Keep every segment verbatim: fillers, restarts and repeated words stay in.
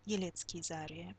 Елецкий Зария.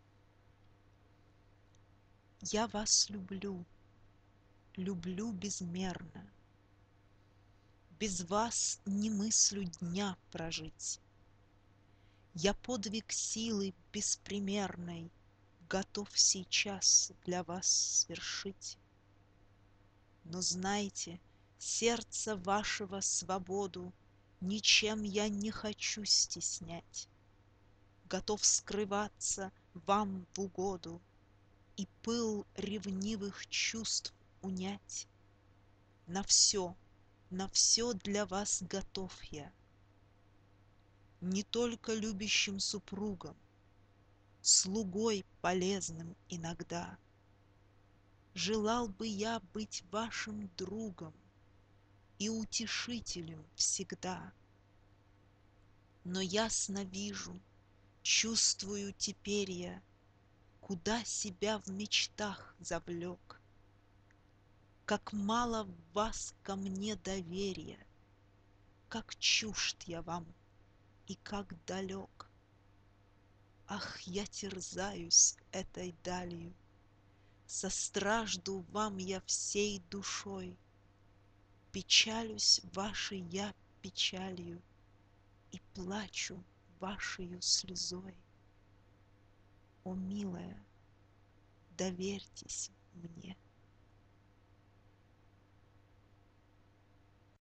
Я вас люблю, люблю безмерно. Без вас не мыслю дня прожить. Я подвиг силы беспримерной готов сейчас для вас свершить. Но знайте, сердца вашего свободу ничем я не хочу стеснять. Готов скрываться вам в угоду и пыл ревнивых чувств унять. На все, на все для вас готов я. Не только любящим супругом, слугой полезным иногда. Желал бы я быть вашим другом и утешителем всегда. Но ясно вижу, чувствую теперь я, куда себя в мечтах завлек. Как мало в вас ко мне доверия, как чужд я вам и как далек. Ах, я терзаюсь этой далью, состражду вам я всей душой, печалюсь вашей я печалью и плачу вашею слезой. О, милая, доверьтесь мне.